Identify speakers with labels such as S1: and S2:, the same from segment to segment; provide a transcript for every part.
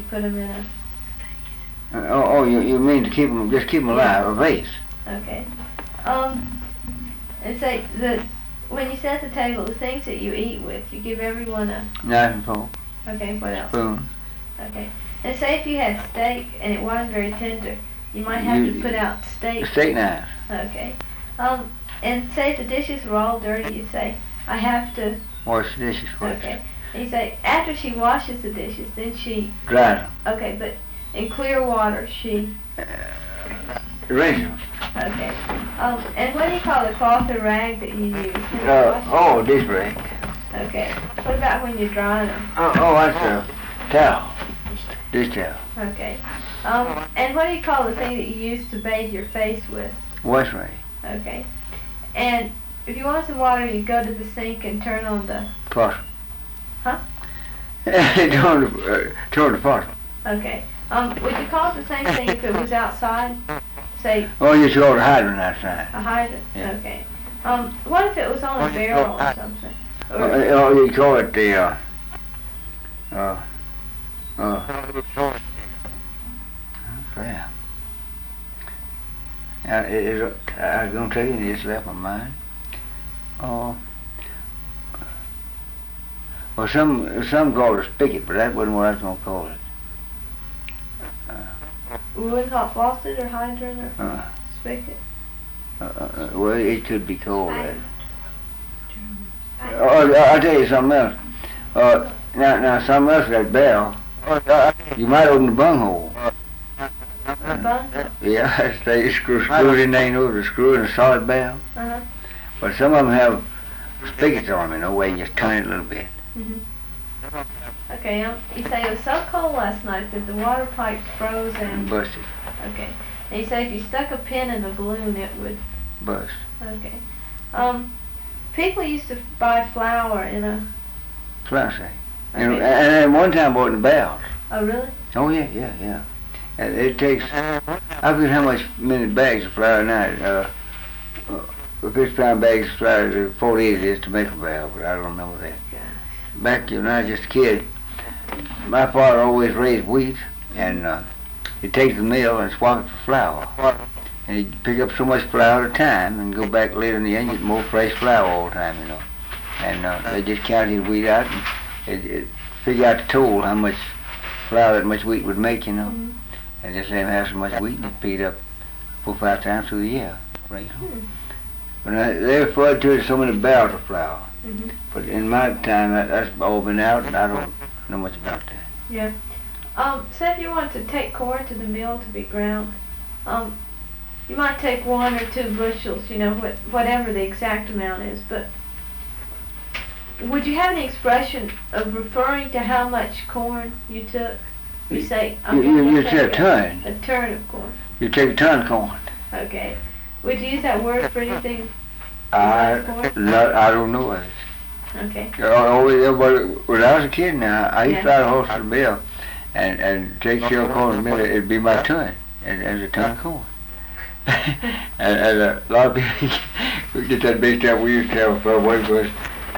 S1: put them in a...
S2: You mean to keep them, just keep them alive, a vase?
S1: Okay. And say that when you set the table, the things that you eat with, you give everyone a...
S2: Knife and fork.
S1: Okay, what else?
S2: Spoon.
S1: Okay. And say if you had steak and it wasn't very tender, you might have to put out steak.
S2: Steak knife.
S1: Okay. And say if the dishes were all dirty, you say, I have to...
S2: Wash the dishes first.
S1: Okay. And you say, after she washes the dishes, then she...
S2: Dries them.
S1: Okay, but in clear water, she...
S2: Rinse them.
S1: Okay. And what do you call the cloth or rag that you use?
S2: Dish rag.
S1: Okay. What about when you're drying them?
S2: That's a towel. Dish towel.
S1: Okay. And what do you call the thing that you use to bathe your face with?
S2: Wash rag.
S1: Okay. And if you want some water, you go to the sink and turn on the...
S2: Faucet.
S1: Huh?
S2: turn the faucet.
S1: Okay. Would you call it the same thing if it was outside? Say...
S2: You should order a hydrant outside.
S1: A hydrant?
S2: Yeah.
S1: Okay. What if it was on a barrel or something?
S2: You call it the, yeah. I was going to tell you, and it just left my mind. Some call it a spigot, but that wasn't what I was going to call it.
S1: We wouldn't call it faucet or hydrant or spigot?
S2: Well, it could be called that. I'll tell you something else. Now something else, that bell, you might open the bunghole.
S1: Bung?
S2: Yeah, they screws in there, the screw in a solid bell.
S1: Uh-huh.
S2: But some of them have spigots on them, where you just turn it a little bit.
S1: Mm-hmm. Okay, you say it was so cold last night that the water pipes froze and...
S2: Busted.
S1: Okay. And you say if you stuck a pin in a balloon, it would...
S2: Bust.
S1: Okay. People used to buy flour in a...
S2: Flour sack.
S1: Okay.
S2: And then one time bought the bells.
S1: Oh, really?
S2: Oh, yeah. And it takes... I forget how many bags of flour now. 50-pound bags of flour, 48 it is to make a bell, but I don't remember that. Back when I was just a kid, my father always raised wheat, and he'd take the mill and swap it for flour. And he'd pick up so much flour at a time and go back later in the end and get more fresh flour all the time, And they just counted his wheat out and it figure out the toll, how much flour that much wheat would make,
S1: Mm-hmm.
S2: And just let him have so much wheat and it picked up 4 or 5 times through the year. Right? But they referred to it as so many barrels of flour.
S1: Mm-hmm.
S2: But in my time, that's all been out, and I don't know much about that.
S1: Yeah. Say if you want to take corn to the mill to be ground, you might take 1 or 2 bushels, whatever the exact amount is, but would you have any expression of referring to how much corn you took? You say,
S2: you say a ton.
S1: A ton of corn.
S2: You take a ton of corn.
S1: Okay. Would you use that word for anything?
S2: I don't know it.
S1: Okay.
S2: When I was a kid now, I used to ride a horse to the mill and take shell corn to the mill. It'd be my ton, and there's a ton of corn. and a lot of people would get that big time. We used to have a fellow wait for us.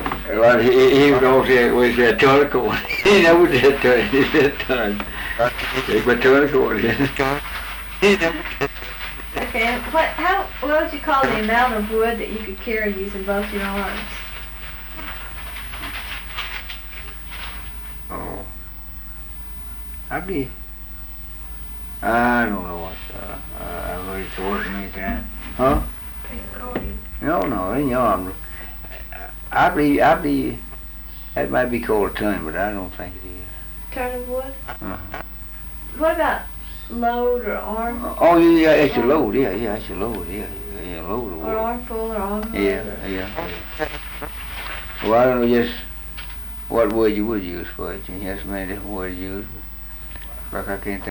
S2: He would always say a ton of corn. He never said ton, he said ton. Take my ton of corn.
S1: Okay, what would you call the amount of wood that you could carry using both your arms?
S2: I don't know what, I've already told it many times. Huh? No, in your arms. I believe, that might be called a ton, but I don't think it is.
S1: Ton of wood?
S2: Uh-huh.
S1: What about load or arm?
S2: Yeah, it's a load, yeah, it's a load, yeah, load of wood.
S1: Or armful or armload?
S2: Yeah. Well, I don't know just what word you would use for it. You have so many different words used. Like I can't think.